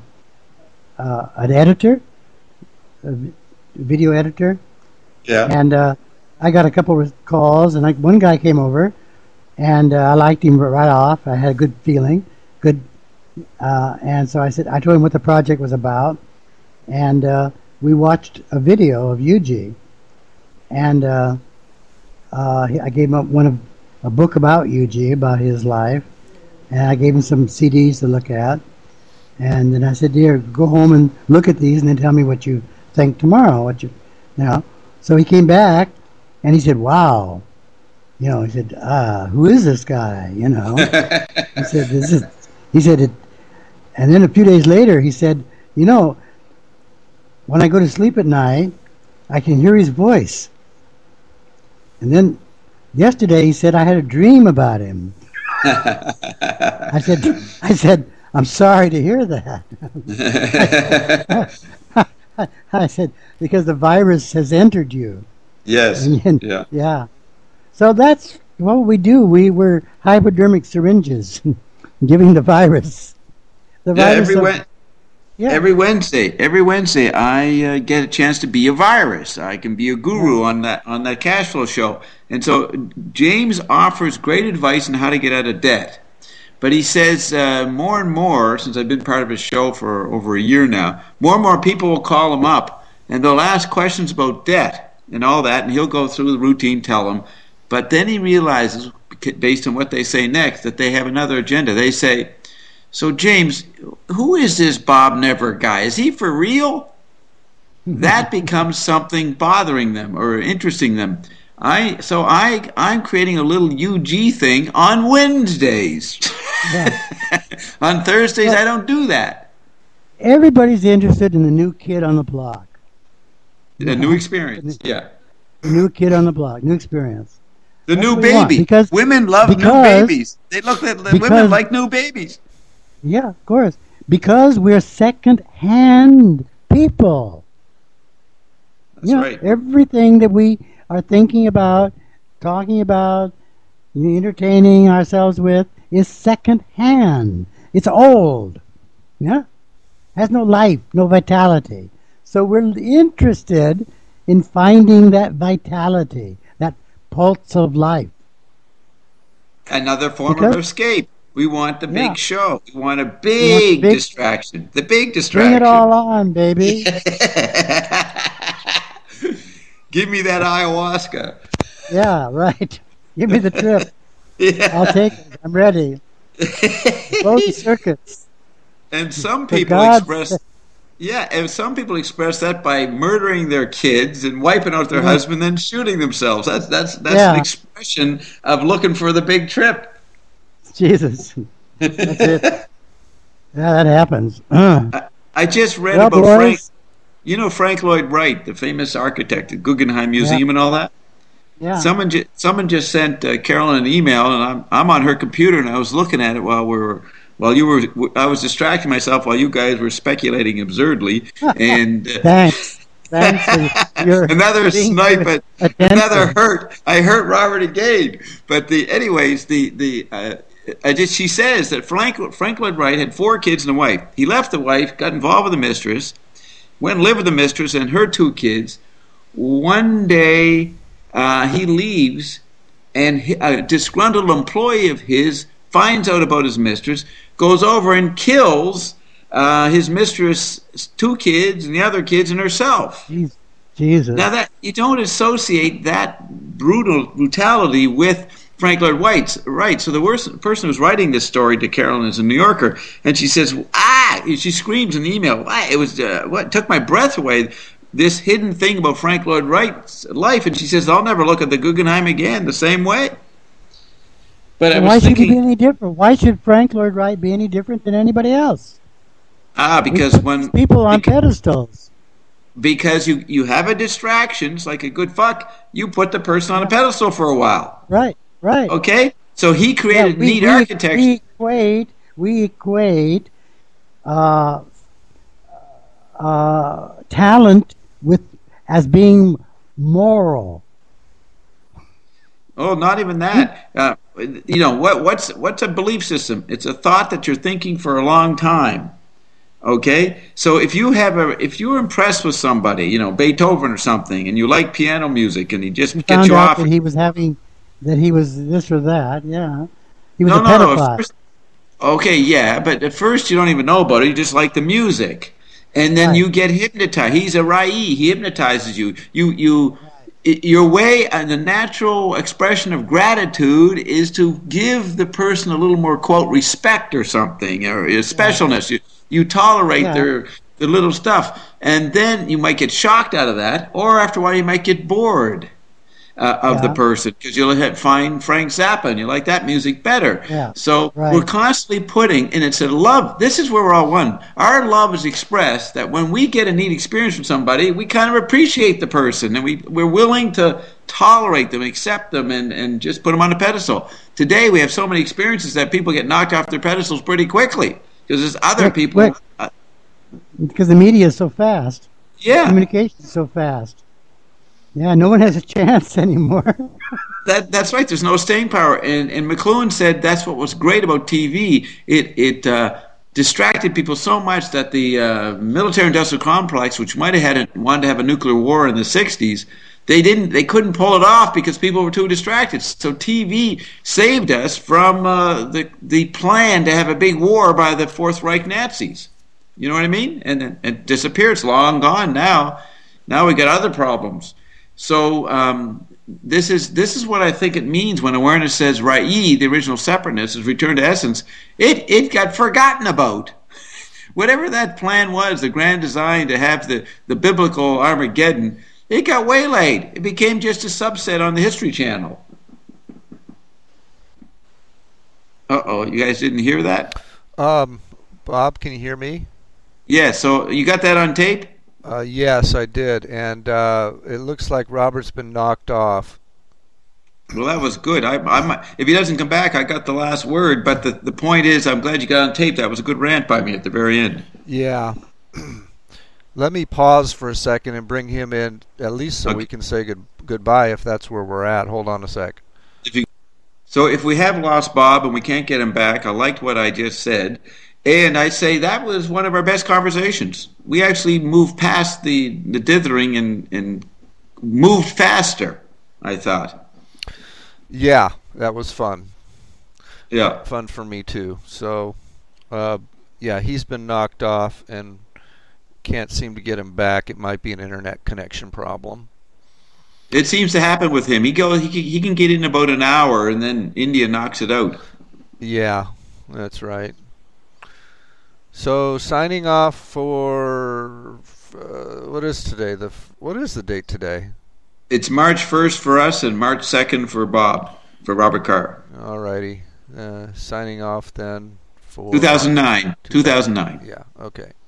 an editor, a video editor, Yeah. and I got a couple of calls, and one guy came over, and I liked him right off. I had a good feeling, and so I told him what the project was about, and we watched a video of Yuji, and I gave him a book about Yuji, about his life, and I gave him some CDs to look at, and then I said, "Dear, go home and look at these, and then tell me what you think tomorrow." So he came back, and he said, "Wow." He said, "Who is this guy?" He said, he said it, and then a few days later, he said, when I go to sleep at night, I can hear his voice. And then yesterday, he said, I had a dream about him. I said, I'm sorry to hear that. I said, because the virus has entered you. Yes. Yeah. Yeah. So that's what we do. We were hypodermic syringes giving the virus. The virus. Yeah. Every Wednesday, I get a chance to be a virus. I can be a guru on that cash flow show. And so James offers great advice on how to get out of debt. But he says more and more, since I've been part of his show for over a year now, more and more people will call him up and they'll ask questions about debt and all that, and he'll go through the routine, tell them. But then he realizes, based on what they say next, that they have another agenda. They say, "So James, who is this Bob Never guy? Is he for real?" That becomes something bothering them or interesting them. I'm creating a little UG thing on Wednesdays. Yeah. On Thursdays, I don't do that. Everybody's interested in the new kid on the block. A new experience, yeah. The new kid on the block, new experience. The That's new what we want, baby. because Women love new babies. They look at women like new babies. Yeah, of course. Because we're second-hand people. That's right. Everything that we are thinking about, talking about, entertaining ourselves with is second-hand. It's old. Yeah? Has no life, no vitality. So we're interested in finding that vitality, that pulse of life. Another form of escape. We want the big show. We want a We big want distraction. The big distraction. Bring it all on, baby. Give me that ayahuasca. Yeah, right. Give me the trip. Yeah. I'll take it. I'm ready. Blow the circuits. And some For people God's express and some people express that by murdering their kids and wiping out their husband, then shooting themselves. That's an expression of looking for the big trip. Jesus. That's it. Yeah, that happens. I just read Well, about boys. Frank. You know Frank Lloyd Wright, the famous architect at Guggenheim Museum and all that? Yeah. Someone just sent Carolyn an email, and I'm on her computer, and I was looking at it I was distracting myself while you guys were speculating absurdly, and Thanks for your another being snipe, very but attentive. another hurt. I hurt Robert again. But she says that Frank Lloyd Wright had 4 kids and a wife. He left the wife, got involved with the mistress, went and lived with the mistress and her 2 kids. One day he leaves, and a disgruntled employee of his finds out about his mistress, goes over and kills his mistress' 2 kids and the other kids and herself. Jesus. Now that you don't associate that brutality with Frank Lloyd Wright. So the person who's writing this story to Carolyn is a New Yorker, and she says, she screams in the email, it was what took my breath away. This hidden thing about Frank Lloyd Wright's life, and she says, I'll never look at the Guggenheim again the same way. But I was why should thinking, he be any different? Why should Frank Lloyd Wright be any different than anybody else? because when people on pedestals. Because you have a distraction, it's like a good fuck, you put the person on a pedestal for a while. Right. Okay? So he created neat architecture. We equate talent as being moral. Oh, not even that. What's a belief system? It's a thought that you're thinking for a long time. Okay, so if you're impressed with somebody, Beethoven or something, and you like piano music, and he just gets you off, that he was this or that. Yeah, he was a pedophile. But at first you don't even know about it. You just like the music, and then you get hypnotized. He's a Rai. He hypnotizes you. Your way and the natural expression of gratitude is to give the person a little more, quote, respect or something, or specialness. You tolerate their little stuff, and then you might get shocked out of that, or after a while you might get bored of the person, because you'll find Frank Zappa and you like that music better. Yeah. So we're constantly putting, and it's a love. This is where we're all one. Our love is expressed that when we get a neat experience from somebody, we kind of appreciate the person, and we're willing to tolerate them, accept them, and just put them on a pedestal. Today we have so many experiences that people get knocked off their pedestals pretty quickly, because there's other people. Because the media is so fast. Yeah. Communication is so fast. Yeah, no one has a chance anymore. That's right. There's no staying power. And McLuhan said that's what was great about TV. It distracted people so much that the military-industrial complex, which might have wanted to have a nuclear war in the '60s, they couldn't pull it off because people were too distracted. So TV saved us from the plan to have a big war by the Fourth Reich Nazis. You know what I mean? And then it disappeared. It's long gone now. Now we got other problems. So this is what I think it means when awareness says Ra'i, the original separateness, is return to essence. It got forgotten about. Whatever that plan was, the grand design to have the biblical Armageddon, it got waylaid. It became just a subset on the History Channel. Uh-oh, you guys didn't hear that? Bob, can you hear me? Yeah, so you got that on tape? Yes, I did, and it looks like Robert's been knocked off. Well, that was good. If he doesn't come back, I got the last word. But the point is, I'm glad you got on tape. That was a good rant by me at the very end. Yeah. Let me pause for a second and bring him in, at least so Okay. we can say goodbye if that's where we're at. Hold on a sec. So if we have lost Bob and we can't get him back, I liked what I just said. And I say that was one of our best conversations. We actually moved past the dithering and moved faster, I thought. Yeah, that was fun. Yeah. Fun for me too. So, yeah, he's been knocked off and can't seem to get him back. It might be an internet connection problem. It seems to happen with him. He can get in about an hour and then India knocks it out. Yeah, that's right. So signing off for what is today? What is the date today? It's March 1st for us and March 2nd for Robert Carr. Alrighty. Signing off then for 2009. 2009. Yeah, okay.